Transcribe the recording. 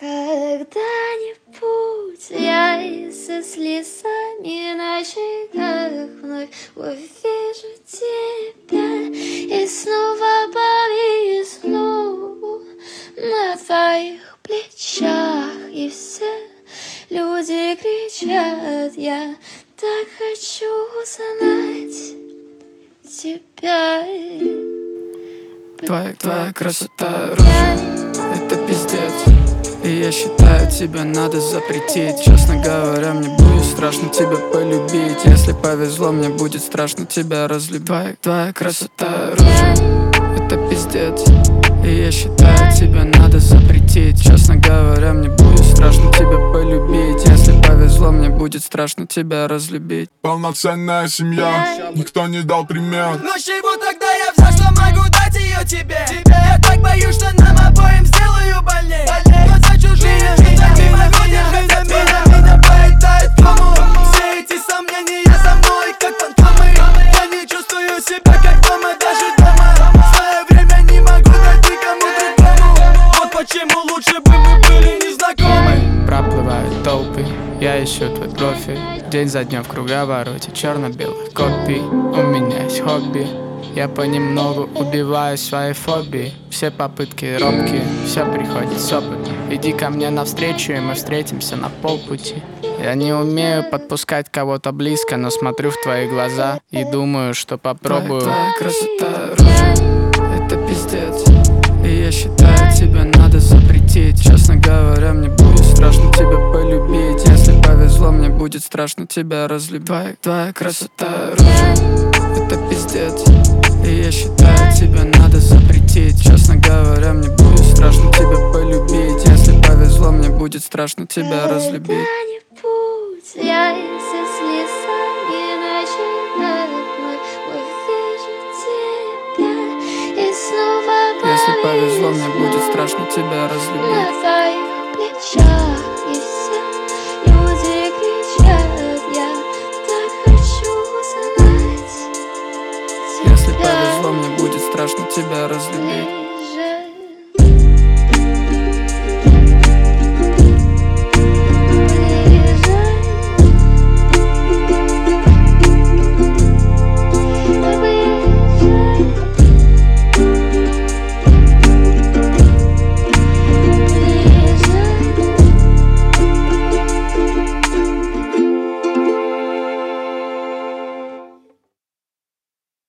Когда-нибудь я со слезами на щеках вновь увижу тебя и снова повисну на твоих плечах, и все люди кричат: я так хочу знать тебя. Твоя красота, рожа, это пиздец. И я считаю, тебе надо запретить. Честно говоря, мне будет страшно тебя полюбить. Если повезло, мне будет страшно тебя разлюбить. Твоя красота, рожа, это пиздец. И я считаю, тебе надо запретить. Честно говоря, мне будет страшно тебя полюбить. Если повезло, мне будет страшно тебя разлюбить. Полноценная семья, никто не дал пример. Но с чего тогда я взял, что могу дать ее тебе? Я так боюсь, что нам обоим сделаю больней. Но за чужие жизни не могу держать ответа. Меня поедает кому? Все эти сомнения со мной как фантомы. Я не чувствую себя как дома, даже дома. В свое время не могу дать никому другому. Вот почему лучше бы мы были незнакомы. Проплывают толпы, я ищу твой профиль. День за днем в круговороте черно-белых копий. У меня есть хобби, я понемногу убиваю свои фобии. Все попытки робкие, все приходит с опытом. Иди ко мне навстречу, и мы встретимся на полпути. Я не умею подпускать кого-то близко, но смотрю в твои глаза и думаю, что попробую. Твоя красота, рожа, это пиздец. И я считаю, тебе надо запретить. Честно говоря, мне будет страшно тебя полюбить. Если повезло, мне будет страшно тебя разлюбить. Твоя красота, рожа, это пиздец. И я считаю, тебе надо запретить. Честно говоря, мне будет страшно тебя полюбить. Если повезло, мне будет страшно тебя разлюбить. Когда-нибудь я со слезами на щеках вновь увижу тебя и снова Если повезло, мне будет страшно тебя разлюбить. на твоих плечах, и все люди кричат: я так хочу знать тебя. Если повезло, мне будет страшно тебя разлюбить.